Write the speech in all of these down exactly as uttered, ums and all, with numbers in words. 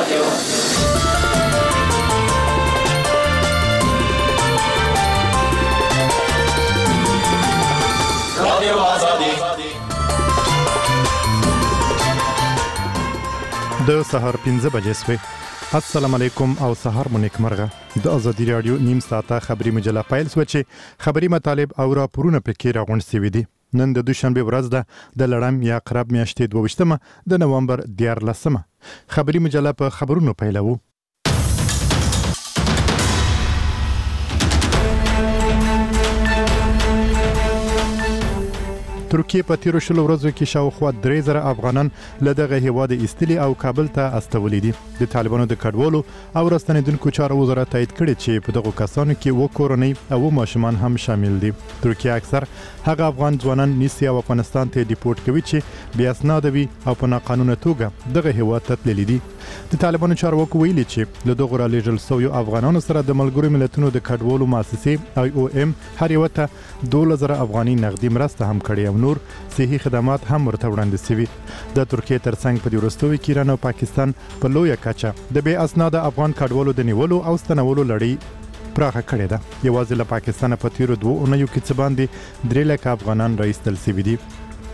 د سهار پنځه بجې سوې. السلام علیکم او سهار مو نیکمرغه. د ازادي رادیو نیم ساعته خبري مجله پیل سو چې خبري مطالب او راپورونه پکې راغونډ سوي دي. نن د دوشنبه ورځ ده د لړم یا قرب میاشتې دوه ویشتمه د نومبر دیارلسمه. خبري مجله په خبرونو پیلوو. ترکیه په تیرو شلو ورځو کې شاوخوا درې زره افغانان له دغه هیواد ایستلي او کابل ته استولي دي. د طالبانو د کډوالو او راستنیدونکو چارو وزارت تایید کړی چې په دغه کسانو کې و کورنۍ او ماشومان هم شامل دي. ترکیه اکثر هغه افغان ځوانان نیسي او افغانستان ته ډیپورت کوي چې بیا اسناد وي او په ناقانونه توګه دغه هیواد ته تللي دي. د طالبانو چارواکو ویلي چې له دغه را لېږل شویو افغانانو سره د ملګرو ملتونو د کډوالو مؤسسې آی او ام هر یو ته دولس زره افغاني نغدي مرسته هم کړې او نور صحي خدمات هم ورته وړاندې شوي. د ترکیه ترڅنګ په دې وروستیو کې ایران او پاکستان په لویه کچه د بې اسناده افغان کډوالو د نیولو او ستنولو لړۍ پراخه کړې ده. یوازې له پاکستان په تیرو دوه اونیو کې څه باندې درې لکه افغانان راایستل شوي دي.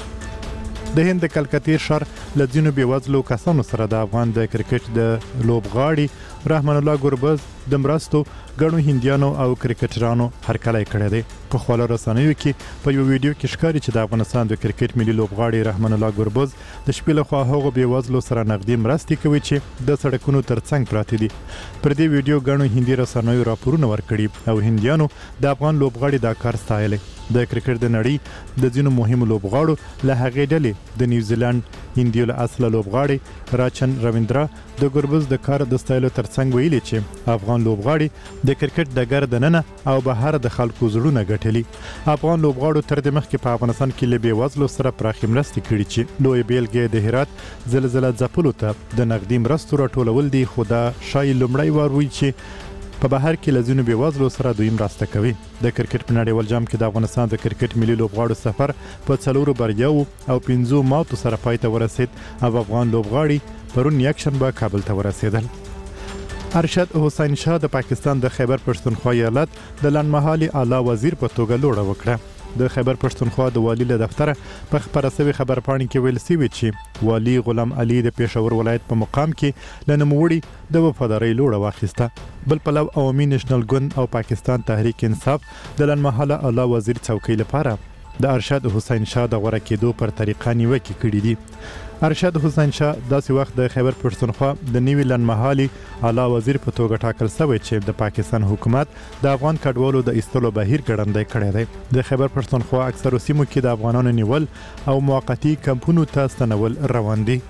د هند د کلکتې ښار له ځینو بېوزلو کسانو سره د افغان د کرکټ د لوبغاړي رحمان الله ګربز د مرستو ګڼو هندیانو او کرکټرانو هرکلی کړی دی. په خواله رسنیو کې په یو ویډیو کې ښکاري چې د افغانستان د کرکټ ملي لوبغاړي رحمان الله ګربز د شپې لخوا هغو بېوزلو سره نغدي مرستې کوي چې د سړکونو ترڅنګ پراته دي. پر دې ویډیو ګڼو هندي رسنیو راپورونه ورکړي او هندیانو د افغان لوبغاړي دا کار ستایلی. د کرکټ د نړۍ د ځینو مهمو لوبغاړو له هغې ډلې د نیوزیلند هندیو له اصله لوبغاړي راچن رویندرا د ګربز د کار د ستایلو ترڅنګ ویلي چې افغان لوبغاړي د کرکټ ډګر دننه او بهر د خلکو زړونه ګټلي. افغان لوبغاړو تر دې مخکې په افغانستان کې له بېوزلو سره پراخې مرستې کړي چې لویه بیلګې د هرات زلزله ځپلو ته د نغدي مرستو راټولول دي، خو دا ښایي لومړی وار وي چې په بهر کې له ځینو بېوزلو سره دوی مرسته کوي. د کرکټ په نړیوال جام کې د افغانستان د کرکټ ملي لوبغاړو سفر په څلورو بریاوو او پنځو ماتو سره پای ته ورسید او افغان لوبغاړي پرون یکشنبه کابل ته ورسېدل. ارشد حسین شاه د پاکستان د خیبر پښتونخوا ایالت د لنډمهالي اعلی وزیر په توګه لوړه وکړه. د خیبر پښتونخوا د والي له دفتره په خبره شوې خبرپاڼې کې ویل شوي چې والي غلام علي د پېښور ولایت په مقام کې له نوموړي د وفادارۍ لوړه واخیسته. بل پلو عوامي نېشنل ګوند او پاکستان تحریک انصاف د لنډمهاله اعلی وزیر څوکۍ لپاره د ارشد حسین شاه د غوره کېدو پر طریقه نیوکې کړي دي. ارشد حسین شاه داسې وخت د خیبر پښتونخوا د نوي لنډمهالي اعلی وزیر په توګه ټاکل شوی چې د پاکستان حکومت د افغان کډوالو د ایستلو بهیر ګړندی کړی دی. د خیبر پښتونخوا اکثرو سیمو کې د افغانانو نیول او موقتي کمپونو ته ستنول روان دي.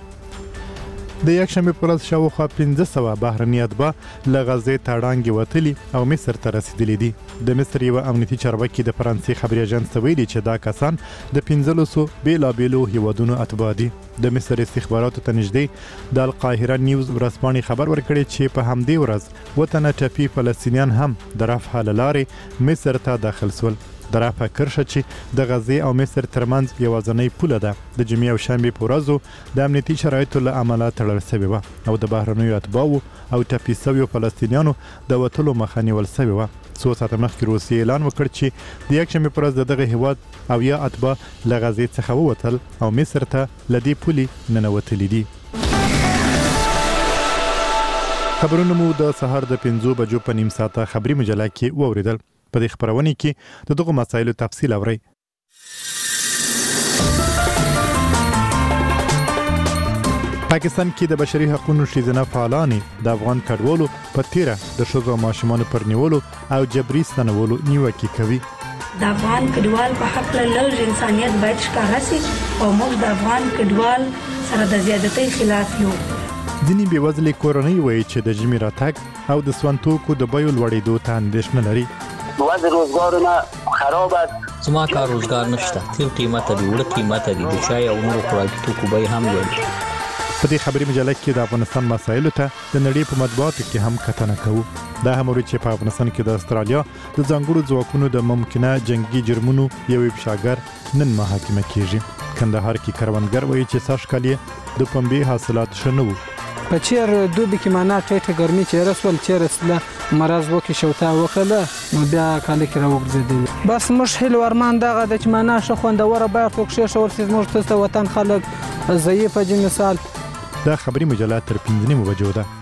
د یکشنبه پر ورځ شاوخوا پنځه سوه بهرني اتباع له غزې تاړانګې وتلي او مصر ته رسیدلي دي. د مصر یوه امنیتي چارواکي د فرانسې خبري اژانس ته ویلي چې دا کسان د پنځلسو بېلابېلو هیوادونو اتباع دي. د مصر استخباراتو ته نږدې د القاهره نیوز ورځپاڼې خبر ورکړی چې په همدې ورځ اووه تنه ټپي فلسطینیان هم د رفح له لارې مصر ته داخل شول. د رفح کرښه چې د غزې او مصر ترمنځ یوازینۍ پوله ده د جمعې او شنبې په ورځو د امنیتي شرایطو له امله تړل شوې وه او د بهرنیو اتباعو او ټپي شویو فلسطینیانو د وتلو مخه نیول شوې وه. څو ساعته مخکې روسیې اعلان وکړ چې د یکشنبې پر ورځ د دغه هیواد اویا اتباع له غزې څخه ووتل او مصر ته له دې پولې ننوتلي دي. خبرونه مو د سهار د پنځو بجو په نیم ساعته خبري مجله کې واوریدل. په دې خبرونه کې د دغه مسایلو تفصیل اورئ. پاکستان کې د بشري حقوقو ښځینه فعالانې د افغان کډوالو په تیره د ښځو او ماشومانو پر نیولو او جبري ستنولو نیوکې کوي. د افغان کډوال په حق له لږ انسانیت باید ښکاره سي او موږ د افغان کډوال سره د زیادتۍ خلاف یو. ځینې بېوزلې کورنۍ وایي چې د ژمي راتګ او د سون توکو د بیو لوړېدو ته اندېښنه لري. وضع روزگارنا خراب است. زما کار روزگار نشته. تیل قیمت دی، وړه قیمت دی، د چای او نورو خوراکي توکو بیې هم لوړ. په دې خبري مجله کې د افغانستان مسایلو ته د نړۍ په مطبوعاتو کې هم کتنه کوو. دا هم وري چې په افغانستان کې د استرالیا د ځانګړو ځواکونو د ممکنه جنگي جرمونو یو افشاګر نن محاکمه کیږي. کندهار کې کروندګر وایي چې سږ کال د پنبې حاصلات ښه نه وو. په چیر دوبي کې معنا ټیټه ګرمي چې رسول چیر سله مرز وکي شوتا وکړه نو بیا کال کې راوګرځیدل. بس موږ هیل ورمان دغه د چې معنا شو خوندوره باید توکشه شو ورسې موږ ته وطن خلک ضعیف دي. مثال دا خبري مجله تر پنځه نیمو بجو ده.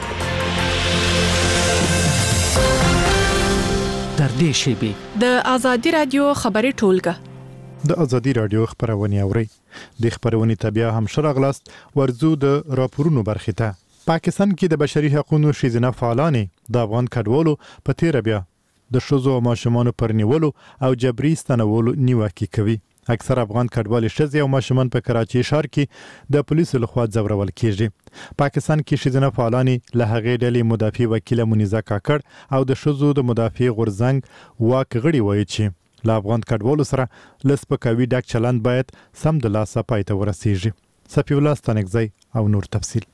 در دې شیبي د ازادي رادیو خبري ټولګه د ازادي رادیو خبرونه اوري. د خبرونه تبیا هم شرغلاست ورزو د راپورونو برخه ته. پاکستان کې د بشري حقوقو شیزنه فعالان د افغان کډوالو په تیر بیا د شوزو ماشومان پر نیولو او جبري ستنولو نیوکه کوي. اکثر افغان کډوال شزي او ماشومان په کراچي ښار کې د پولیسو لخوا ځورول کیږي. پاکستان کې شیزنه فعالان له هغې ډلې مدافع وکیل منیزه کاکړ او د شوزو د مدافع غورزنګ واک غړي وایي چې له افغان کډوالو سره لسپکاوي ډک چلند باید سم د لاسه پای ته ورسیږي. صفی الله ستانکزی او نور تفصیل.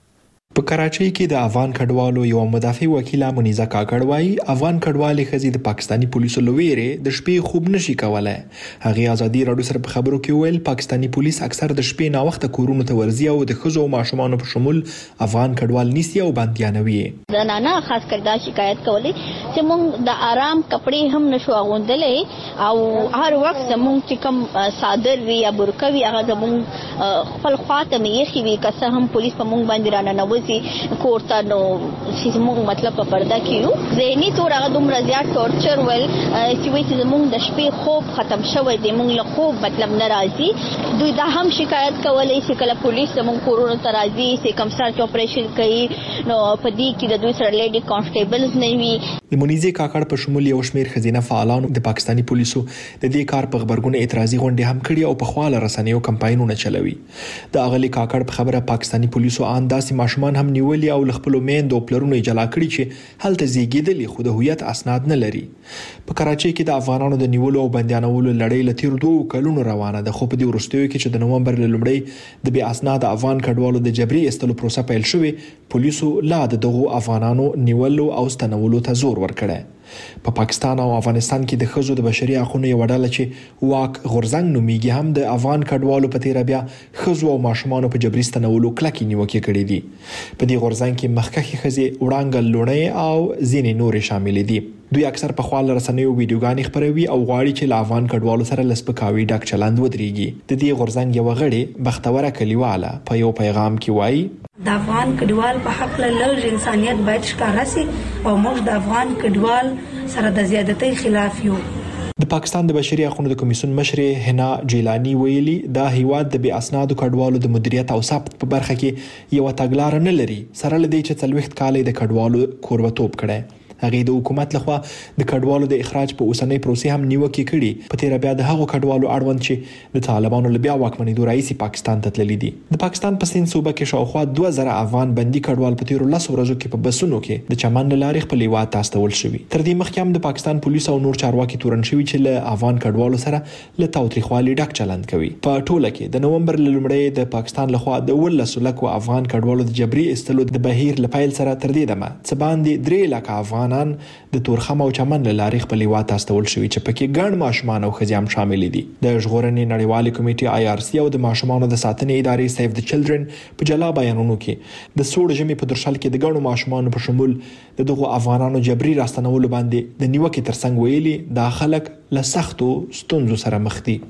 په کراچۍ کې د افغان کډوالو یو مدافع وکیل منیزه کاکړ وایي افغان کډوالې ښځې د پاکستانی پولیسو له ویرې د شپې خوب نشي کولای. هغې ازادي راډیو سره په خبرو کې ویل پاکستانی پولیس اکثر د شپې ناوخته کورونو ته ورځي او د ښځو او ماشومانو په شمول افغان کډوال نیسي او بندیانوي. زنانه خاص کر دا شکایت کولی چې موږ د آرام کپړې هم نشو اغوندلې او هر وخت زموږ چې کوم صادر وي یا برقه وي هغه زموږ خپل خواته مېخي وي که څه هم پولیس په موږ باندې راننوځي کوړه نو چې موږ مطلب په پرده کیو ذهني تور هغه دومره زیات ټورچر ول چې وایي چې موږ د شپې خوب ختم شوی دی موږ له خوب مطلب ناراضي. دوی دا هم شکایت کولای چې کله پولیس موږ کورونو ته راځي چې کوم سرچ اپریشن کوي نو په دې کې د دوی سره لیډي کانسټیبلز نه وي. د منیزه کاکړ په شمول یو شمیر خزینه فعالانو د پاکستانی پولیسو د دې کار په خبرګون اعتراضي غونډې هم کړي او په خواله رسنیو کمپاینونه چلوي. د اغلی کاکړ په خبره پاکستانی پولیسو ان داسې ماشومان هم نیولي او خپل میندو پلرونو جلا کړی چې هلته زیږیدلي خو د هویت اسناد نه لري. په کراچۍ کې د افغانانو د نیولو او بندیانولو لړۍ له تیر دوه کلونو روانه ده خو په دې وروستیو کې چې د نومبر له لومړۍ د بې اسناد افغان کډوالو د جبري استلو پروسه پیل شوې پولیسو لا دغه افغانانو نیولو او ستنولو ته زور ورکړی. په پا پاکستان او افغانستان کې د ښځو د بشري حقوقو یو ډله چې واک غورزنګ نومیږي هم د افغان کډوالو په تیر بیا ښځو او ماشومان په جبري ستنولو کلکې نیوکې کړې دي. په دې غورزنګ کې مخکښې ښځې وړانګل لونې او ځینې نورې شامل دي. دوی اکثر په خپل رسنیو ویډیوګانې خپروي او غواړي چې له افغان کډوالو سره لسپکاوي ډک چلند ودرېږي. د دې غورزنګ یو غړي بختوره کلیواله په یو پیغام کې وایي د افغان کډوال په حق له لږ انسانيت باید ښکاره سي او موږ د افغان کډوال سره د زیادتۍ خلاف یو. د پاکستان د بشري حقوقو د کمیسیون مشر حنا جیلانی ویلي دا هیواد د بې اسنادو کډوالو د مدیریت او ثبت په برخه کې یو تګلارې نه لري سره لدی چې څلويخت کال د کډوالو کوربتوب کړي. هغه د حکومت لخوا د کډوالو د اخراج په اوسنۍ پروسې هم نیوکې کړي. په تیر بیا د هغو کډوالو اړوند چې د طالبانو له بیا واکمنېدو راځي پاکستان ته تللي دي. د پاکستان په سین صوبه کې شاوخوا دوه زره افغان بندي کډوال په تیر لس ورځو کې په بسونو کې د چمن لارې خپل هیواد ته استول شوي. تر دې مخکې هم د پاکستان پولیس او نور چارواکي تورن شوي چې له افغان کډوالو سره له تاوتریخوالي ډک چلند کوي. په ټوله کې د نومبر لومړی د پاکستان لخوا د ولس لکو افغان کډوالو د جبري استلو د بهیر لپایل سره تر دې دمه څه باندې درې لک افغانان د تورخم او چمن له لارې خپل هیواد ته استول شوي چې پکې ګڼ ماشومان او ښځې هم شامل دي. د ژغورنې نړیوالې کمیټې آی آر سی او د ماشومانو د ساتنې ادارې سیف د چلډرن په جلا بیانونو کې د سوړ ژمي په درشل کې د ګڼو ماشومانو په شمول د دغو افغانانو جبري راستنولو باندې د نیوکې ترڅنګ ویلي دا خلک له سختو ستونزو سره مخ دي.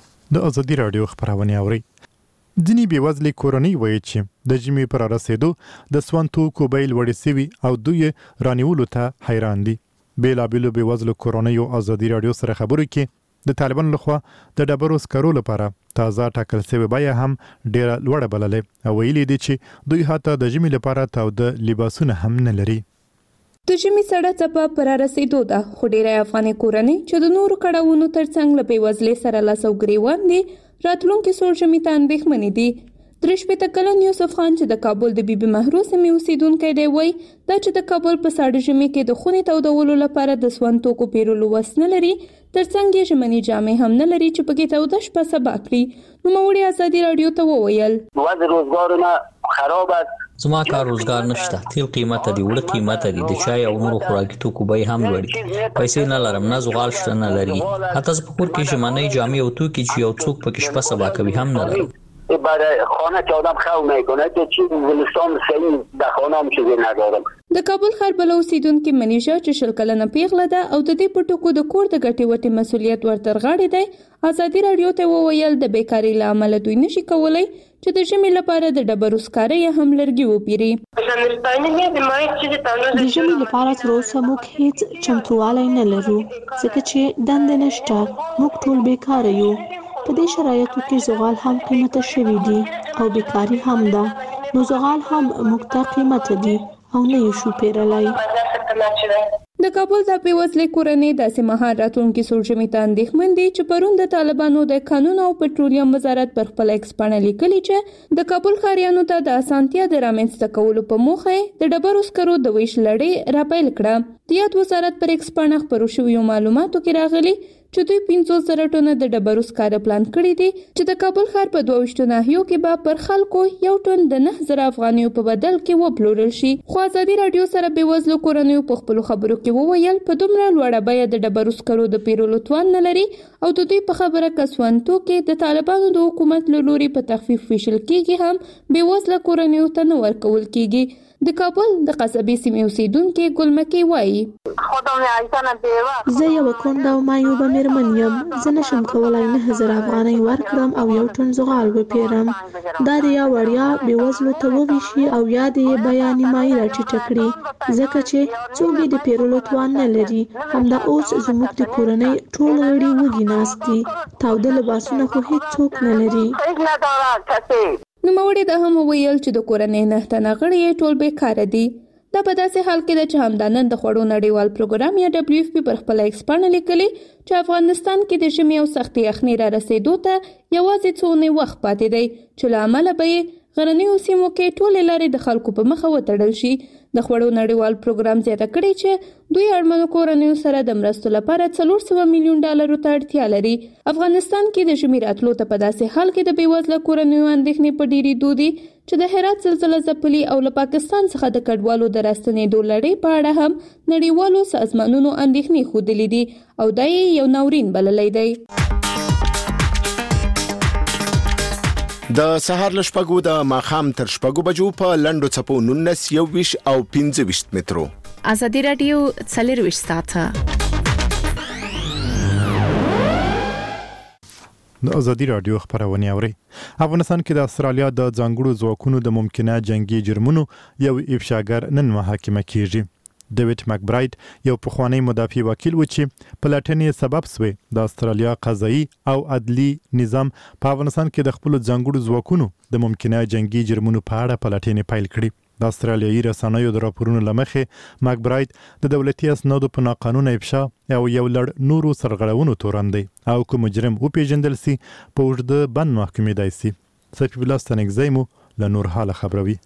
د ازادي راډیو خبرونه اوري. ځینې بېوزلې کورنۍ وایي چې د ژمي پر رسېدو د سون توکو بیې لوړې سوي او دوی رانیولو ته حیران دي. بېلابېلو بېوزلو کورنیو ازادي راډیو سره خبرو کې د طالبانو لخوا د ډبرو سکرو لپاره تازه ټاکل شوې بیه هم ډېره لوړه بللې او ویلي دي چې دوی حتی د ژمي لپاره تاوده لباسونه هم نه لري. د ژمي سړه څپه پر رسېدو ده خو ډېری افغاني کورنۍ چې د نورو کړاوونو ترڅنګ له بېوزلۍ سره لاس او ګرېوان دي راتلونکي سوړ ژمي ته اندېښمنې دي. درې شپېته کلن یوسف خان چې د کابل د بي بي مهرو سیمې اوسیدونکی دی وایي دا چې د کابل په ساړه ژمي کې د خونې تودولو لپاره د سون توکو پیرلو وس نه لري ترڅنګ یې ژمني جامې هم نه لري چې پکې توده شپه سبا کړي. نوموړي ازادي راډیو ته وویل وضع روزګارونه خراب است. زما کار روزګار نشته. تیل قیمت دی وړ قیمت دی د چای او نورو خوراکي توکو بیې هم لوړې. پیسې نه لرم نه زغال شته نه لري. حتی زه په کور کې ژمنۍ جامې او توکي چې یو څوک پکې شپه سبا کوي هم نه لرم. برای خانه که آدم خو میکنه که چی زمستان صحیح در خانه هم چیزی ندارم. د کابل ښار بل اوسیدونکو منیژه چې شل کلنه پیغله ده او د دې په ټکو د کور د ګټې وټې مسولیت ورته غاړې دی ازادي راډیو ته وویل د بیکاري له امله دوی نشي کولای چې د ژمي لپاره د ډبرو سکاره یا هم لرګي وپیري. د ژمي لپاره تر اوسه موږ هیڅ چمتووالی نه لرو ځکه چې دندې نشته. موږ ټول بیکاره یو. په دې شرایطو کې زغال هم قیمته شوي دي او بیکاري هم ده. نو زغال هم موږ ته قیمته دي او نه یې شو پیرلی. د کابل د بېوزلۍ کورنۍ داسې مهال راتلونکي سوړ ته اندېښمن دي چې پرون د طالبانو د قانون او پټرولیم وزارت پر خپل ایکس پاڼه لیکلي چې د کابل ښاریانو ته د اسانتیا د رامنځته کولو په موخه د ډبرو سکرو د ویش لړۍ راپیل کړه. د یاد وزارت پر ایکس پاڼه خپرو شویو معلوماتو کې راغلي چې دوی پنځوس زره ټنه د ډبرو سکاره پلان کړي دي چې د کابل ښار په دوه ویشتو ناحیو کې به پر خلکو یو ټن د نه زره افغانیو په بدل کې وپلورل شي. خو ازادي راډیو سره بېوزلو کورنیو په خپلو خبرو کې وویل په دومره لوړه بیه د ډبرو سکرو د پیرلو توان نه لري او د دوی په خبره کسوانتو کې د طالبانو د حکومت له لوري په تخفیف ویشل کېږي هم بېوزله کورنیو ته نه ورکول کېږي. د کابل د قصبې سیمې اوسیدونکې ګلمکې وایي زه یو کونډه او مایوبه میرمن یم. زه نشم کولای نه زره افغانۍ ورکړم او یو ټن زغال وپیرم. دا د یا وړیا بېوزلو ته وویشي او یا د یې بیه نیمایي راټیټه کړي ځکه چې څوک یې د پیرلو توان نه لري. همدا اوس زموږ د کورنۍ ټول غړي وږي ناست دي. تاوده لباسونه خو هیڅوک نه لري. نوموړي دا هم وویل چې د کورنۍ نه تنه غړي یې ټول بیکاره دي. دا په داسې حال کې ده چې همدا نن د خوړو نړیوال پروګرام یا ډبلیو اف پی پر خپل ایکس پاڼه لیکلي چې افغانستان کې د ژمي او سختې یخنۍ را رسېدو ته یوازې څو اونۍ وخت پاتې دی چې له امله به یې غرنیو سیمو کې ټولې لارې د خلکو په مخه وتړل شي. د خوړو نړیوال پروګرام زیاته کړې چې دوی اړمنو کورنیو سره د مرستو لپاره څلور سوه میلیون ډالرو ته اړتیا لري. افغانستان کې د ژمي راتلو ته په داسې حال کې د بېوزله کورنیو اندېښنې په ډېرېدو دي چې د هرات زلزله ځپلي او له پاکستان څخه د کډوالو د راستنېدو لړۍ په اړه هم نړیوالو سازمانونو اندېښنې ښودلې دي او دا یې یو ناورین بللی دی. د سهار له شپږو د ماښام تر شپږو بجو په لنډو څپو نولس یو ویشت او پنځه ویشت مترو. ازادي راډیو څلرویشت ساعته د ازادي راډیو خبرونه اوري. افغانستان کې د استرالیا د ځانګړو ځواکونو د ممکنه جنگي جرمونو یو افشاګر نن محاکمه کیږي. ډیوډ مکبرایډ یو پخوانی مدافع وکیل و چې پلاتنې سبب سوی د استرالیا قضایي او عدلي نظام په افغانستان کې د خپل ځانګړو ځواکونو د ممکنه جنگي جرمونو په اړه پلاتنې پیل کړي. د استرالیایي رسنیو د راپورونو لمخې مکبرایډ د دولتي اسنادو په ناقانونه افشا او یو لړ نورو سرغړونو تورن دی او کوم مجرم وپیژندل سي په اوږده بند محکمې دی سي. صفي الله ستنګزیمو له نور حال خبروي.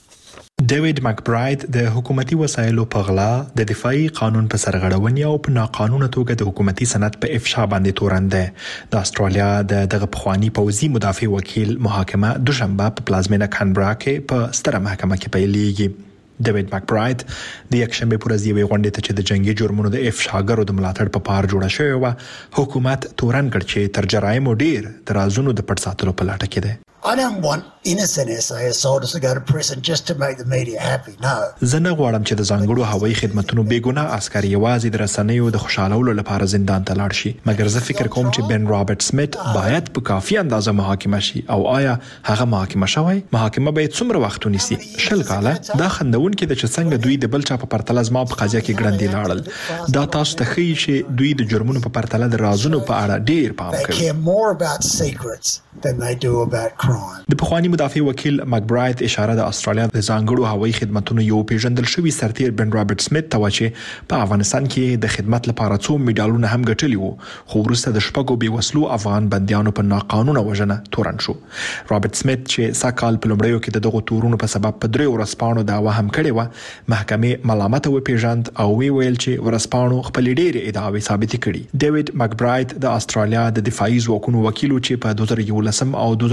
ډیوډ مکبرایډ د حکومتي وسایلو په غلا، د دفاعي قانون په سرغړونې او په ناقانونه توګه د حکومتي سند په افشا باندې تورن دی. د استرالیا د دغه پخوانی پوځي مدافع وکیل محاکمه دوشنبه په پلازمینه کانبرا کې په ستره محکمه کې پیلېږي. ډیوډ مکبرایډ د یکشنبه پر ورځ یوې غونډې ته چې د جنگي جرمونو د افشاګرو د ملاتړ په پار جوړه شوې و حکومت تورن کړ چې تر جرایمو ډیر د رازونو د پټ ساتلو په لټه کې دی. I don't want innocent S A S soldiers to go to prison just to make the media happy. No. زه نه غواړم چې د ځانګړو هوایي خدماتو بې ګناه عسكر یوازې د رسنیو د خوشالولو لپاره زندان ته لاړ شي، مګر زه فکر کوم چې بن رابرټ سمیت باید په کافي اندازه محاکمه شي. او آیا هغه محاکمه شوی؟ محاکمه باید څومره وخت ونیسي؟ شل کاله؟ دا خندون کې د چې څنګه دوی د بل چا په پرتله زما په قضیه کې ګړندې لاړل. دا تاسو ته ښیي چې دوی د جرمونو په پرتله د رازونو په اړه ډیر پام کوي. They care more about secrets than they do about crime. د پخوانی مدافع وکیل مکبرایډ اشاره د استرالیا د ځانګړو هوایي خدماتو یو پیژندل شوی سرتیر بن رابرټ سمیت ته و چې په افغانستان کې د خدمت لپاره څو میډالونه هم ګټلي وو، خو وروسته د شپږو بېوسلو افغان بندیانو په ناقانونه وژنه تورن شو. رابرټ سمیت چې ساکال په لومړیو کې دغه تورونو په سبب په دریو ورځپاڼو دعوا هم کړې و، محکمې ملامت وپیژند او وی ویل چې ورځپاڼو خپل ډېرې ادعاوې ثابت کړي. ډیوډ مکبرایډ د استرالیا د دفاعي ځواکونو وکیل چې په دوه زره یولس او دوه زره دیارلس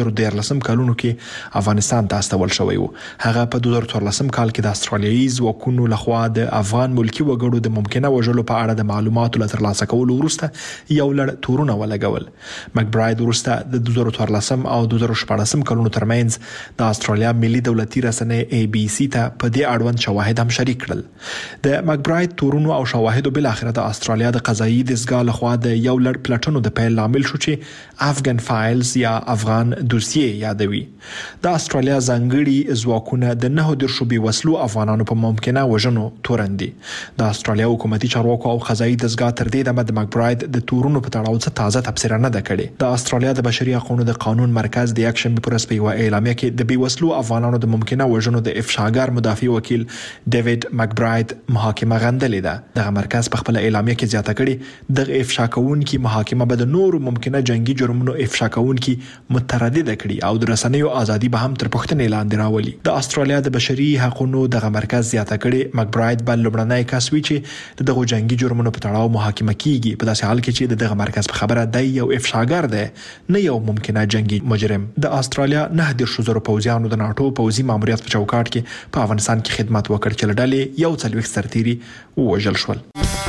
څوارلسم کلونو کې افغانستان ته استول شوی و. هغه په دوه زره څوارلسم کال کې د استرالیایي ځواکونو لخوا د افغان ملکی وګړو د ممکنه وژلو په اړه د معلوماتو له ترلاسه کولو وروسته یو لړ تورونه ولګول. مکبراید وروسته د دوه زره څوارلسم او دوه زره شپاړسم کلونو ترمنځ د استرالیا ملي دولتي رسنۍ اي بي سي ته په دې اړوند شواهد هم شریک کړل. د مکبراید تورونو او شواهدو بل اخر د استرالیا د قضایي دستګاه لخوا د یو لړ پلټنو د پیل لامل شو چې افغان فایلز یا افغان دوسیه یادوي. د استرالیا ځانګړي ځواکونه د نه د شوبې وسلو افغانانو په ممکنه وژنو تورندي. د استرالیا حکومتي چارواکو او قضایي دستګاه تر دې دمه د مکبراید د تورونو په تړاو څه تازه تبصره نه ده کړې. د استرالیا د بشري حقوقو د قانون مرکز د یک شنبه پر ورځ په یو اعلامیه کې د بې وسلو افغانانو د ممکنه وژنو د افشاګر مدافع وکیل ډیوډ مکبراید محاکمه غندلې ده. دغه مرکز په خپل اعلامیه کې زیاته کړي دغه افشا کوونکي محاکمه به د نورو ممکنه جنگي جرمونو افشا کوونکي متردد کړي او د رسنیو ازادي به هم تر پوښتنې لاندې راولي. د استرالیا د بشري حقوقو دغه مرکز زیاته کړي مکبراید بل لومړنی کس وی چې دغه جنگي جرمونو په تړاو محاکمه کیږي، په داسې حال کې چې دغه مرکز په خبره دی یو افشاګر دی نه یو ممکنه جنگي مجرم. د استرالیا نه د شوزرو پوځیانو د ناتو پوځي ماموریت په چوکاټ کې په افغانستان کې خدمت وکړ چې لړلې یو څلوېښت سرتیري ووژل شول.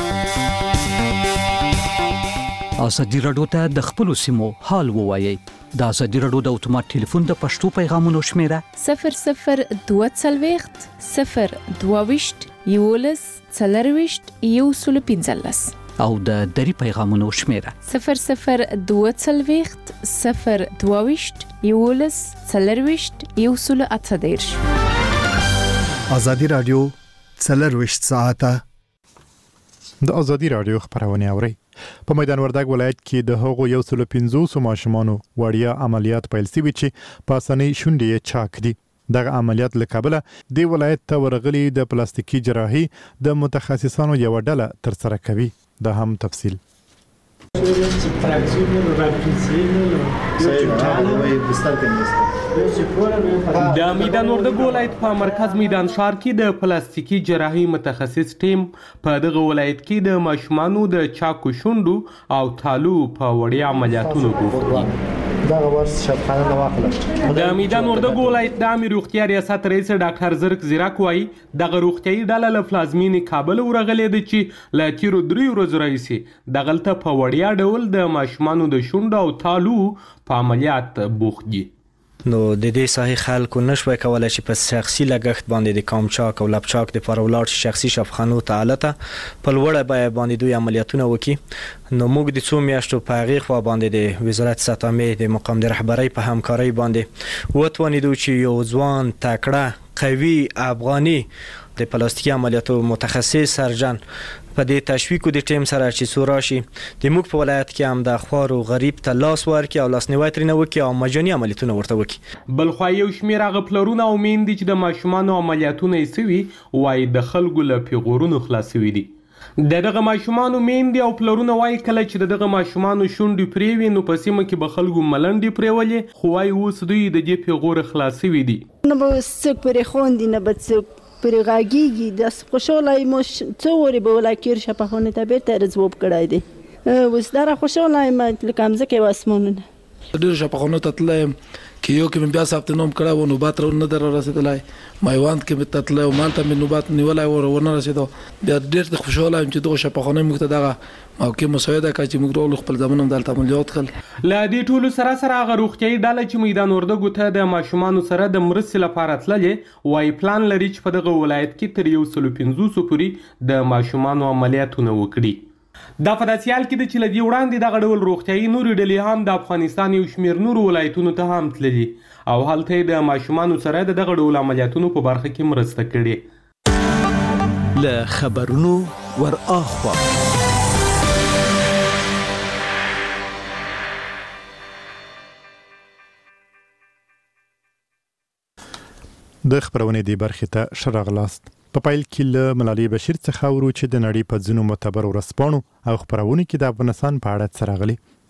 ازادي راډیو ته د خپل سیمو حال ووایي. د ازادي راډیو د اتومات ټلیفون د پښتو پیغامونو شمیره صفر صفر دوه څلوېښت صفر دوه ویشت یولس څلرویشت یو سل پنځلس او د دری پیغامونو شمیره صفر صفر دوه څلوېښت صفر دوه ویشت یولس څلرویشت یو سل اته دېرش. ازادي راډیو څلرویشت ساعته د ازادي راډیو خبرونه اوري. په میدان وردګ ولایت کې د هغو یو سل پنځوس ماشومانو وړیا عملیات پیل شوي چې په اسانۍ شونډې چاک دي. دغه عملیات له کابل د ولایت ته ورغلي د پلاستیکي جراحي د متخصصانو یو ډله تر سره کوي. دا هم تفصیل د میدان وردګ ولایت په مرکز میدان ښار کې د پلاستیکي جراحي متخصص ټیم په دغه ولایت کې د ماشومانو د چاکو شونډو او تالو په وړیا عملیاتونو بوخت دي. دغه ورس شفخانه د واخله د میدان وردګ ولایت د عامه روغتیا ریاست رئیس ډاکټر زرک زیراک وایي دغه روغتیاي ډله له پلازمینې کابل ورغلې ده چې له تیرو درې ورځو راهیسې دغلته په وړیا ډول د ماشومانو د شونډو او تالو په عملیات بوخت دي. نو د دې ساحې خلکو نشوي کولای چې په شخصي لګښت باندې د کامچاک او لپچاک د پرولار شخصي شفخانو ته الته په لوړه بیه باندې دوی عملیاتونه وکړي. نو موږ د څو میاشتو په هغې خوا باندې د وزارت ساتامې د مقام د رهبرۍ په همکارۍ باندې وتوانېدو چې یو ځوان تکړه قوي افغاني د پلاستیکي عملیاتو متخصص سرجن په دې تشویق د ټیم سره چې سوراشي د موږ په ولایت کې هم د خوارو غریب ته لاس ورکړي او لاسنیوي ترې نه وکړي او مجاني عملیاتونه ورته وکړي. بلخوا یو شمېر هغه پلرونه او میندې چې د ماشومانو عملیاتونه یې سوي وایي د خلکو له پیغورونو خلاص سوي دي. د دغه ماشومانو میندې او پلرونه وایي کله چې دغه ماشومانو شونډې پرې وي نو په سیمه کې به خلکو ملنډې پرېولې، خو وایي اوس دوی د دې پیغوره خلاص سوي دي. نه به څوک پرې خوندي نه به څوک پرې غږیږي. د خوشحالی مو څو ورې به ولاکیر شفاخانې ته بیرته رزوب کړی دی. اوس دره خوشحاله یم لکه مځکه او اسمانونه. ډېرو شفاخانو ته تللی یم کې یو کې مې بیا ثبت نام کړی و نوبات نه در رسېدلی. میوند کې مې ته تللی وم هلته مې نوبات نیولی و ونه رسېدو. بیا ډېر خوشحاله یم چې دغه شفاخانې موږ ته دغه موقع مساعده کړه چې موږ ټول خپل ځامن هم دلته عملیات کړل. له دې ټولو سره سره هغه روغتیايي ډله چې میدان وردګو ته د ماشومانو سره د مرستې لپاره تللې وایي پلان لري چې په دغه ولایت کې تر یو سلو پنځوسو پورې د ماشومانو عملیاتونه وکړي. دا په داسې حال کې ده چې له دې وړاندې دغه ډول روغتیايي نورې ډلې هم د افغانستان یو شمېر نورو ولایتونو ته هم تللي او هلته یې د ماشومانو سره د دغه ډول عملیاتونو په برخه کې مرسته کړې. له خبرونو ور اخوا د خبرونه دی برخه ته شراغلاست. په پایل کې له ملالۍ بشیر څخه ورو چې د نړۍ په ځینو معتبر ورځپاڼو او خبرونه کې د افغانستان په اړه څرغلي.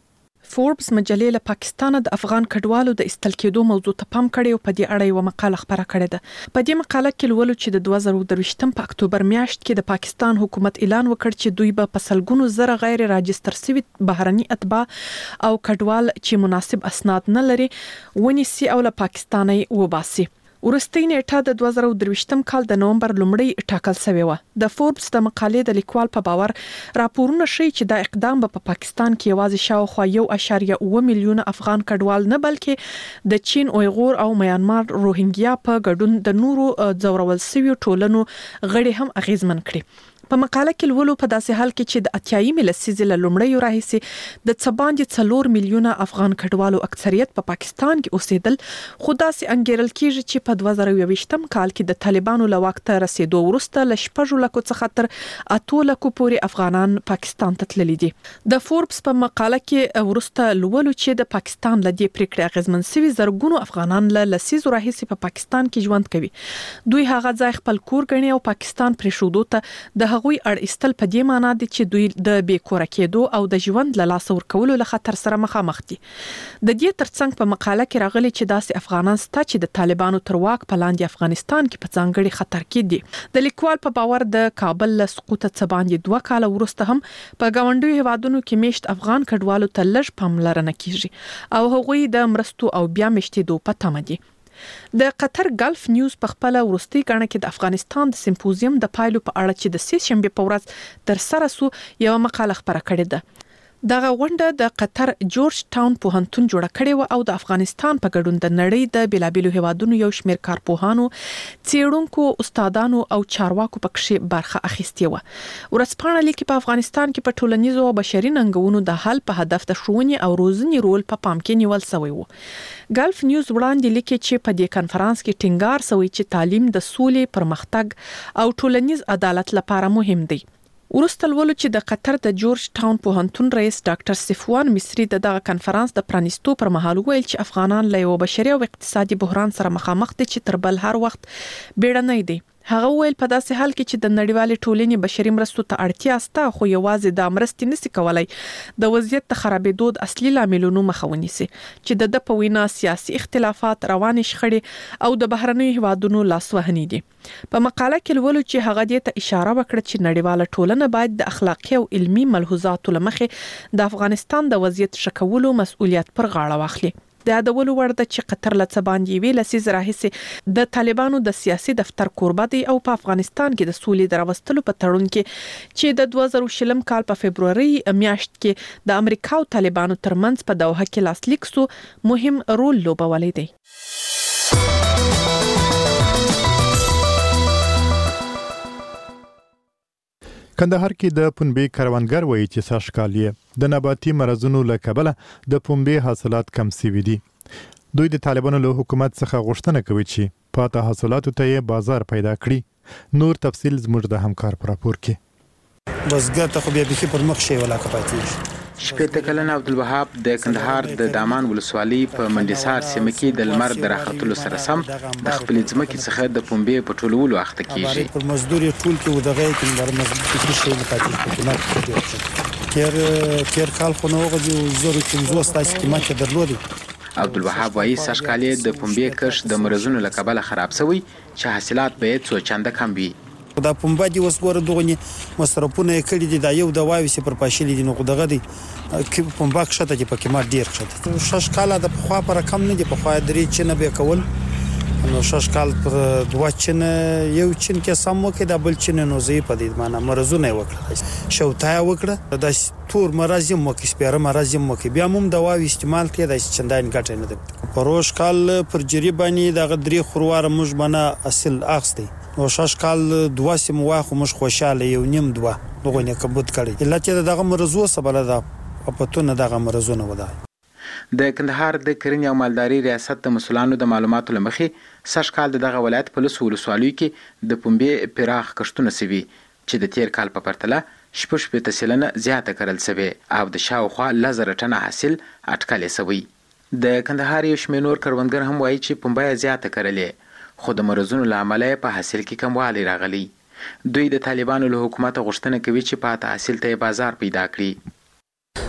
فوربس مجلې له پاکستان د افغان کډوالو د استل کېدو موضوع ته پام کړی او په دې اړه یو مقاله خبره کړې ده. په دې مقاله کې لولو چې د دوه زره درویشتم په اکتوبر میاشت کې د پاکستان حکومت اعلان وکړ چې دوی به په سلګونو زره غیر راجستر شوي بهرني اتباع او کډوال چې مناسب اسناد نه لري ونیسي او له پاکستاني وباسي. ورستۍ نیټه د دوه زره درویشتم کال د نومبر لومړی ټاکل شوې و. د فوربس د مقالې د لیکوال په باور راپورونه ښیي چې دا اقدام به په پا پاکستان کې یوازې شاوخوا یو اعشاریه اوه میلیونه افغان کډوال نه بلکې د چین، اویغور او میانمار روهینګیا په ګډون د نورو ځورول شویو ټولنو غړي هم اغیزمن کړي. په مقاله کې لولو په داسې حال کې چې د اتیایمې لسیزې له لومړیو راهیسې د څه باندې څلور میلیونه افغان کډوالو اکثریت په پا پاکستان کې اوسېدل، خو داسې انګیرل کېږي چې په دوه زره یوویشتم کال کې د طالبانو له واک ته رسیدو وروسته له شپږو لکو څخه تر اتو لکو پورې افغانان پاکستان ته تللي دي. د فوربس په مقاله کې وروسته لولو چې د پاکستان له دې پریکړې اغیزمن شوي زرګونو افغانان له لسیزو راهیسې په پاکستان کې ژوند کوي. دوی هغه ځای خپل کور ګڼي او پاکستان پرېښودو ته د هغوی اړ ایستل په دې معنی دي چې دوی د بیکوره کېدو او د ژوند له لاسه ورکولو له خطر سره مخامخ دي. د دې ترڅنګ په مقاله کې راغلي چې داسې افغانان ستا چې د طالبانو تر واک په لاندې افغانستان کې په ځانګړي خطر کې دي. د لیکوال په باور د کابل له سقوط څخه باندې دوه کاله وروسته هم په ګاونډیو هیوادونو کې میشت افغان کډوالو ته لږ پاملرنه کیږي او هغوی د مرستو او بیا میشتېدو په تمه دي. د قطر ګلف نیوز په خپل ورستي غاڼه کې د افغانستان د سمپوزیم د پایلو په اړه چې د سې شنبه په ورځ تر سره سو یو مقاله خبره کړې ده. دغه غونډه د قطر جورج ټاون پوهنتون جوړه کړې و او د افغانستان په ګډون د نړۍ د بیلابیلو هیوادونو یو شمېر کارپوهانو، څېړونکو، استادانو او چارواکو پکې برخه اخیستې و. ورځپاڼه لیکي په افغانستان کې په ټولنیزو او بشري ننګونو د حل په هدف د ښوونې او روزنې رول په پام کې نیول شوی و. ګلف نیوز وړاندې لیکي چې په دې کنفرانس کې ټینګار شوی چې تعلیم د سولې، پرمختګ او ټولنیز عدالت لپاره مهم دی. ورسته لولو چې د قطر د جورج ټاون پوهنتون رئیس ډاکټر صفوان مصری د دغه کنفرانس د پرانیستو پر مهال ویل چې افغانان له یو بشري او اقتصادي بحران سره مخامخ دي چې تر بل هر وخت بیړنی دي. هغه ویل په داسې حال کې چې د نړیوالې ټولنې بشري مرستو ته اړتیا شته، خو یوازې د مرستې نشي کولای د وضعیت د خرابېدو د اصلي لاملونو مخه ونیسي چې د د په وینا سیاسي اختلافات، رواني شخړې او د بهرنیو هیوادونو لاسوهنې دي. په مقاله کې لولو چې هغه دې ته اشاره وکړه چې نړیواله ټولنه باید د اخلاقي او علمي ملحوظاتو لمخې د افغانستان د وضعیت ښه کولو مسؤلیت پر غاړه واخلي. د یادولو وړ ده چې قطر له څه باندې یوې لسیزې راهیسې د طالبانو د سیاسي دفتر کوربه دی او په افغانستان کې د سولې د راوستلو په تړون کې چې د دوه زره شلم کال په فبروري میاشت کې د امریکا او طالبانو ترمنځ په دوحه کې لاسلیک سو مهم رول لوبولی دی. کندهار کې د پنبې کروندګر وایي چې سږ کال یې د نباتي مرضونو له کبله د پنبې حاصلات کم شوي دي. دوی د طالبانو له حکومت څخه غوښتنه کوي چې پاته حاصلاتو ته یې بازار پیدا کړي. نور تفصیل زموږ د همکار په راپور کې. بزګر ته خو بیا بيخي پر مخ شي ولا کپاتېږي. شپېته کلن عبدالوهاب د کندهار د دامان ولسوالۍ په منډیسار سیمه کې د لمر د راختلو سره سم د خپلې ځمکې څخه د پنبې په ټولولو اخته کیږي. پر مزدور ټول کې ودغه کې در مزدور شي نه پاتې کېږي. کېر کېر کال خو نو غوږی زره پنځوس تاسو قیمت درلودي. عبدالوهاب وایي سږ کال د پنبې کښت د مرزونو له کبله خراب شوی چې حاصلات به یې څو چنده کم وي. دا پنبه دی اوس ګوره دغه مصرفونه یې کړي دي، دا یو د واویسې پر پاشلي دي، نو دغه دی پنبه کښته چې په قیمت ډېر کښته. شش کاله د پخوا پر کم نه دي، پخوا درې چنه به کول، نو شش کال پر دوه چنه یو چن کې سم وکړي، دا بل چنه نو زی په دې معنی مرزونه یې وکړه، شوتای وکړه، د تور مرز یې مو کې سپیره مرز یې مو کې بیا موږ د واوی استعمال کړي د چندان ګټه نه ده. پروش کال پر جری باندې دغه درې خروار موږ باندې اصل اخستي، نو شش کال دوه سیم واخو مش خوشاله یو نیم دوه دغه نه کبوت کړي الا چې دغه مرزو سبله ده په پتون دغه مرزونه ودا. د کندهار د کرنې او مالداري ریاست د مسولانو د معلوماتو لمخې سږ کال دغه ولایت په لسو ولسوالیو کې د پنبې پراخ کښتونه سوي چې د تیر کال په پرتله شپږ شپېته سلنه زیاته کرل سوي او د شاوخوا لس زره ټنه حاصل اټکلې سوی. د کندهار یو شمېر نور کروندګر هم وایي چې پنبه یې زیاته کرلې، خو د مرزونو له امله په حاصل کې کموالی راغلی. دوی د طالبانو له حکومت غوښتنه کوي چې پاته حاصل ته بازار پیدا کړي.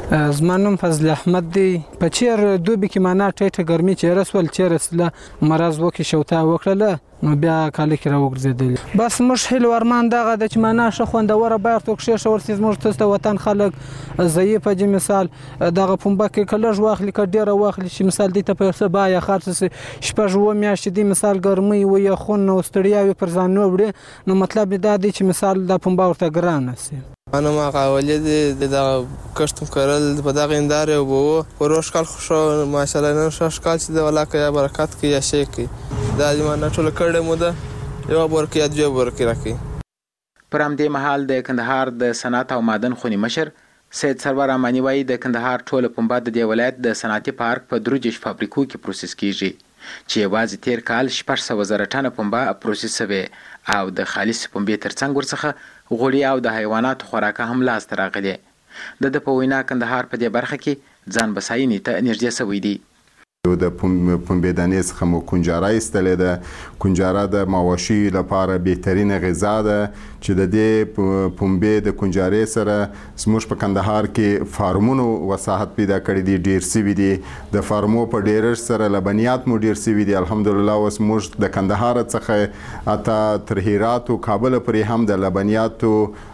زما نوم فضل احمد دی. په چیر دوبي کې معنا ټیټه ګرمي چې رسول چیر سله مرز وکي شوتا وکړه نو بیا کال کې را وګرځیدل. بس موږ هیله ورمان دغه د چې معنا شه خوندوره بار تو کې شور سیز موږ ته وطن خلک ضعیف په مثال دغه پمبه کې کلر واخلي ک ډیره واخلي چې مثال دي ته په سبا یا خاص شپږ و میاشتې دی مثال ګرمي و یا خون نو ستړیا پر ځان نو وړي نو مطلب دا دی چې مثال د پمبه ورته ګران سي. انا ما قاولي دي دا کشتم کړل په دغه اندار او بو پروش کال خوشو ماشاءالله نن شش کال چې د ولاکه یا برکات کې یا شي کې دا دې ما نه ټول کړه مو ده یو ورکه یا جو ورکه راکې. پر همدې مهال د کندهار د صنعت او معدن خونی مشر سید سرور امانی وایي د کندهار ټول پمبه د دې ولایت د صنعتي پارک په دروجش فابریکو کې پروسس کیږي چې یوازې تیر کال شپږ سوه زره ټنه پمبه پروسس شوې او د خالص پمبې ترڅنګ ورڅخه غوړي او د حیواناتو خوراکه هم لاسته راغلي. د د په وینا کندهار په دې برخه کې ځان بساینې ته نږدې شوی دی. د پنبې دانې څخه مو کنجاره ایستلې ده. کنجاره د مواشي لپاره بهترینه غذا ده چې د دې پنبې د کنجارې سره زموږ په کندهار کې فارمونو وساحت پیدا کړی دی، ډیر سوي دي. د فارمو په ډیرښت سره لبنیات مو ډیر سوي دي. الحمدلله اوس موږ د کندهار څخه اته تر هرات او کابل پورې هم د لبنیاتو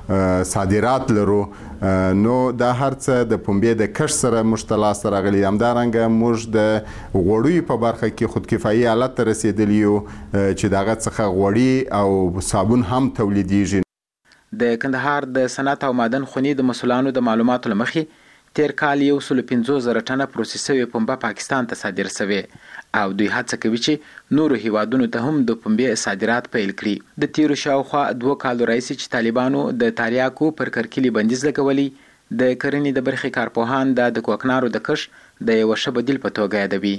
صادرات لرو. نو دا هر څه د پنبې د کښت سره موږ ته لاسته راغلي. همدارنګه موږ د غوړیو په برخه کې خودکفایي حالت ته رسېدلي یو چې د هغه څخه غوړي او صابون هم تولیدیږي. د کندهار د صنعت او معدن خونی د مسؤلانو د معلوماتو له مخې تیر کال یو سل پنځوس زره ټنه پروسس شوې پنبه پاکستان ته صادر شوې او دوی هڅه کوي چې نورو هیوادونو ته هم د پنبې صادرات پیل کړي. د تیرو شاوخوا دوه کالو راهیسې چې طالبانو د تاریاکو پر کرکلي بندیز لګولی د کرنې د برخې کارپوهان دا د کوکنارو د کښت د یوه ښه بدیل په توګه یادوي.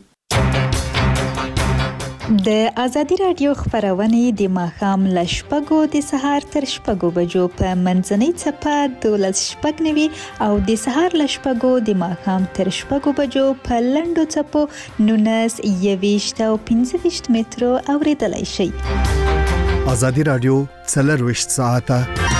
د ازادي راډیو خبرونه د ماښام له شپږو د سهار تر شپږو بجو په منځنۍ څپه دولس شپږ نوي او د سهار له شپږو د ماښام تر شپږو بجو په لنډو څپو نولس یویشت او پنځه ویشت مترو اوریدلای شئ. ازادي راډیو څلرویشت ساعته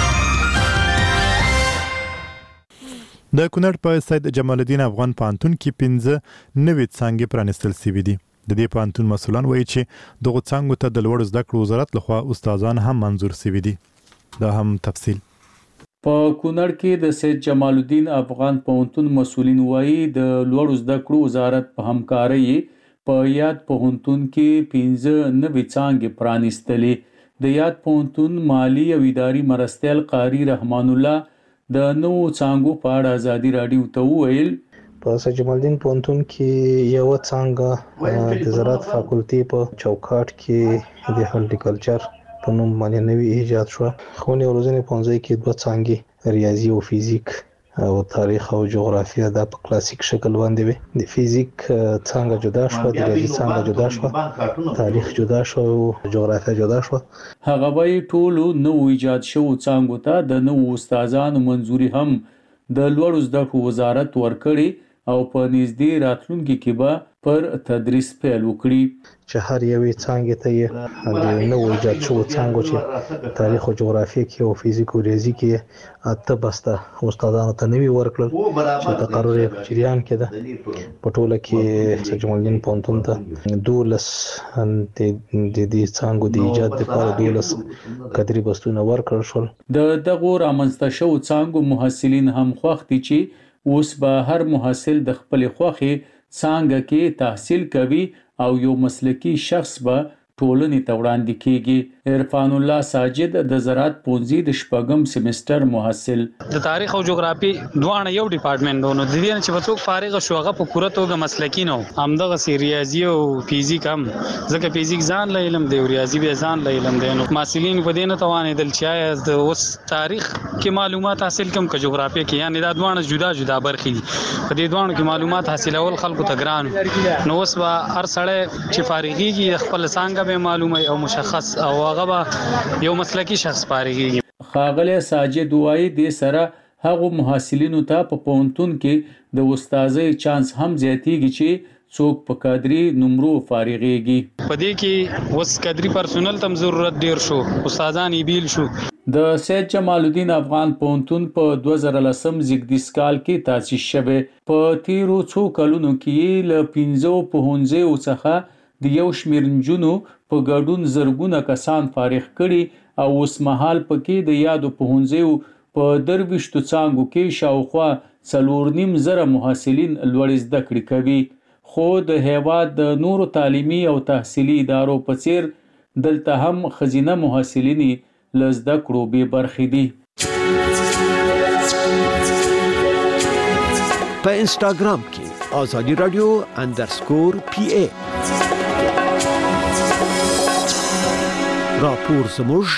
د کونړ په سید جمال الدین افغان پوهنتون کې پنځه نوې څانګې پرانیستل شوي دي. د دې پوهنتون مسؤلان وایي چې دغو څانګو ته د لوړو زده کړو وزارت لخوا استادان هم منظور شوي دي. دا هم تفصیل. په کونړ کې د سید جمال الدین افغان پوهنتون مسؤلین وایي د لوړو زده کړو وزارت په همکارۍ په یاد پوهنتون کې پنځه نوې څانګې پرانیستلې. د یاد پوهنتون مالی او اداري مرستیال قاری رحمان الله د نوو څانګو په اړه ازادي راډیو ته وویل په سید جمال الدین پوهنتون کې یو څانګه د زراعت فاکولټي په چوکاټ کې د هالټیکلچر په نوم باندې نوی ایجاد شو. خونې او روزنې پوهنځي کې دوه څانګې ریاضي او فزیک او تاریخ او جغرافیه دا په کلاسیک شکل باندې وي. د فزیک څانګه جدا شو، د ریاضي څانګه جدا شو، تاریخ جدا شو او جغرافیه جدا شو. هغه وایي ټولو نو ایجاد شو څانګو ته د نو استادانو منځوري هم د لوړو زده کړو وزارت ورکړي او په نږدې راتلونکي کې به پر تدریس پیل وکړي. چې هر یوې څانګې ته یې د نوو ایجاد شوو څانګو چې تاریخ او جغرافیه کې او فزیک او ریاضي کې اته بسته استادانو ته نوي ورکړل چې تقرر یې په جریان کې ده. په ټوله کې سید جمال الدین پوهنتون ته دولس د دې څانګو د ایجاد لپاره دولس قدري بستونه ورکړل شول. د دغو رامنځته شوو څانګو محصلین هم خوښ دي چې اوس به هر محصل د خپلې خوښې څانګه کې تحصیل کوي او یو مسلکي شخص به ټولنې ته وړاندې کیږي. عرفان الله ساجد د زراعت پوهنځي د شپږم سیمستر محصل. د تاریخ او جغرافي دوه یو ډپارټمنټ ونه د دې نه چې وڅوک فارغ شو هغه په پوره توګه مسلکي نه همدغه سی ریاضي او فزیک هم ځکه فزیک ځان له علم دی او ریاضي به ځان له علم دی. نو مسلین په دې نه توانېدل چې د اوس تاریخ کې معلومات حاصل کوم که جغرافي کې یعنی دا دوه جدا جدا برخې دي. په دې دوه کې معلومات حاصلول خلکو ته ګران. نو اوس به هر سړی چې فارغيږي خپل څنګه به معلومه او مشخص او هغه به یو مسلکي شخص فارغيږي. خاغله ساجد وایي د سره هغه محصلینو ته په پوهنتون کې د استادۍ چانس هم زیاتیږي چې څوک په کادري نمرو فارغيږي. په دې کې اوس کادري پرسونل تم ضرورت ډیر شو، استادان یې بیل شو. د سید جمال الدین افغان پوهنتون په دوه زره لسم زیږدیز کال کې تاسیس شوی. په تیرو څو کلونو کې له پنځو پوهنځیو څخه د یو شمېر نجونو په ګډون زرګونه کسان فارغ کړي او اوس مهال پکې د یادو پوهنځیو په درویشتو څانګو کې شاوخوا څلور نیم زره محصلین لوړې زده کړې کوي. خو د هیواد د نورو تعلیمي او تحصیلي ادارو په څیر دلته هم ښځینه محصلینې له زده کړو بې برخې دي. په انسټاګرام کې آزادي رادیو اندرسکور پی ای راپور زموږ